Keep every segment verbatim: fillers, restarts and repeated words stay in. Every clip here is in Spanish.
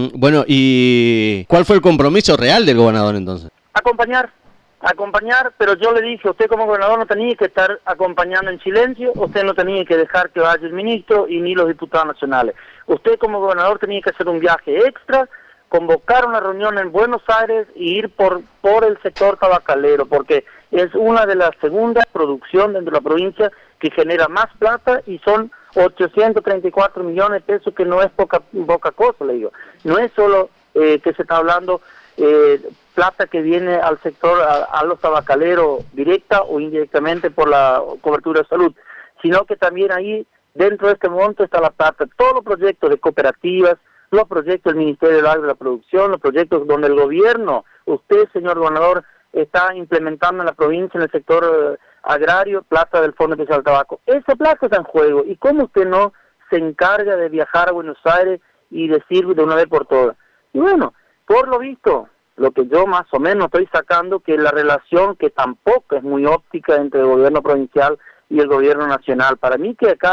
Bueno, ¿y cuál fue el compromiso real del gobernador entonces? Acompañar, acompañar, pero yo le dije, usted como gobernador no tenía que estar acompañando en silencio, usted no tenía que dejar que vaya el ministro y ni los diputados nacionales. Usted como gobernador tenía que hacer un viaje extra, convocar una reunión en Buenos Aires y ir por, por el sector tabacalero, porque es una de las segundas producciones dentro de la provincia que genera más plata y son ochocientos treinta y cuatro millones de pesos, que no es poca, poca cosa, le digo. No es solo eh, que se está hablando eh, plata que viene al sector, a, a los tabacaleros, directa o indirectamente por la cobertura de salud, sino que también ahí, dentro de este monto, está la plata, todos los proyectos de cooperativas, los proyectos del Ministerio del Agro y la Producción, los proyectos donde el gobierno, usted, señor gobernador, está implementando en la provincia, en el sector eh, agrario, plata del Fondo Especial del Tabaco. Esa plata está en juego. ¿Y cómo usted no se encarga de viajar a Buenos Aires y decir de una vez por todas? Y bueno, por lo visto, lo que yo más o menos estoy sacando, que la relación, que tampoco es muy óptica entre el gobierno provincial y el gobierno nacional. Para mí que acá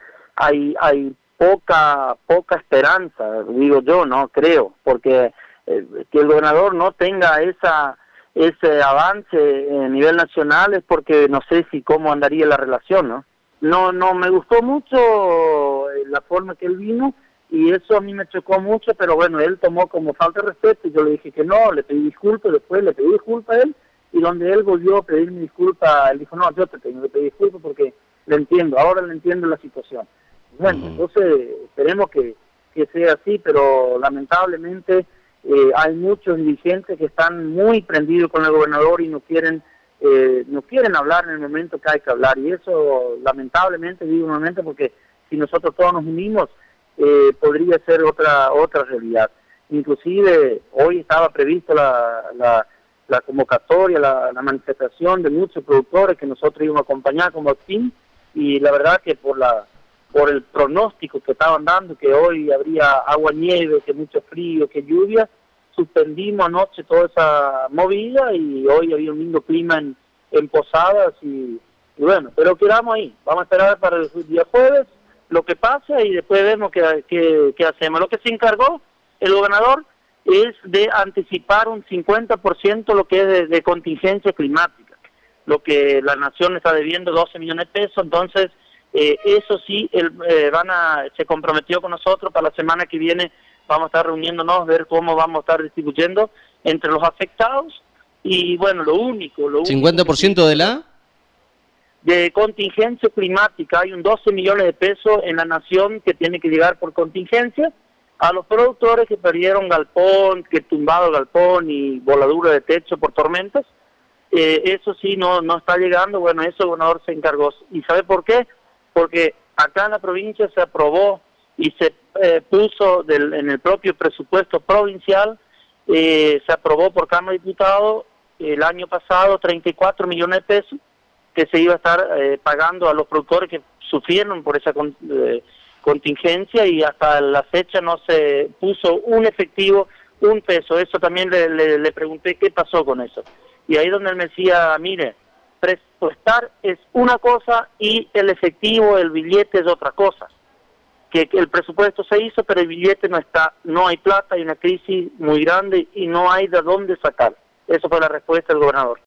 hay hay poca poca esperanza, digo yo, no creo, porque eh, que el gobernador no tenga esa ese avance a nivel nacional es porque no sé si cómo andaría la relación, ¿no? No, no me gustó mucho la forma que él vino y eso a mí me chocó mucho, pero bueno, él tomó como falta de respeto y yo le dije que no, le pedí disculpas, después le pedí disculpas a él y donde él volvió a pedirme disculpas, él dijo, no, yo te tengo que pedir disculpas porque le entiendo, ahora le entiendo la situación. Bueno, uh-huh. Entonces esperemos que, que sea así, pero lamentablemente Eh, hay muchos dirigentes que están muy prendidos con el gobernador y no quieren eh, no quieren hablar en el momento que hay que hablar, y eso lamentablemente digo nuevamente porque si nosotros todos nos unimos eh, podría ser otra otra realidad. Inclusive hoy estaba previsto la, la, la convocatoria, la, la manifestación de muchos productores que nosotros íbamos a acompañar como team, y la verdad que por la por el pronóstico que estaban dando, que hoy habría agua, nieve, que mucho frío, que lluvia, suspendimos anoche toda esa movida y hoy había un lindo clima en, en Posadas y, y bueno, pero quedamos ahí, vamos a esperar para el día jueves lo que pasa y después vemos qué, qué, qué hacemos. Lo que se encargó el gobernador es de anticipar un cincuenta por ciento lo que es de, de contingencia climática, lo que la nación está debiendo doce millones de pesos, entonces Eh, eso sí, el, eh, van a, se comprometió con nosotros para la semana que viene, vamos a estar reuniéndonos, ver cómo vamos a estar distribuyendo entre los afectados y bueno, lo único... lo ¿cincuenta por ciento único de la? De contingencia climática, hay un doce millones de pesos en la nación que tiene que llegar por contingencia a los productores que perdieron galpón, que tumbado galpón y voladura de techo por tormentas, eh, eso sí no, no está llegando, bueno, eso el gobernador se encargó. ¿Y sabe por qué? Porque acá en la provincia se aprobó y se eh, puso del, en el propio presupuesto provincial, eh, se aprobó por Cámara de Diputados el año pasado treinta y cuatro millones de pesos que se iba a estar eh, pagando a los productores que sufrieron por esa con, eh, contingencia y hasta la fecha no se puso un efectivo, un peso. Eso también le, le, le pregunté qué pasó con eso. Y ahí donde él me decía, mire, presupuestar es una cosa y el efectivo, el billete es otra cosa. Que, que el presupuesto se hizo, pero el billete no está, no hay plata, hay una crisis muy grande y no hay de dónde sacar. Esa fue la respuesta del gobernador.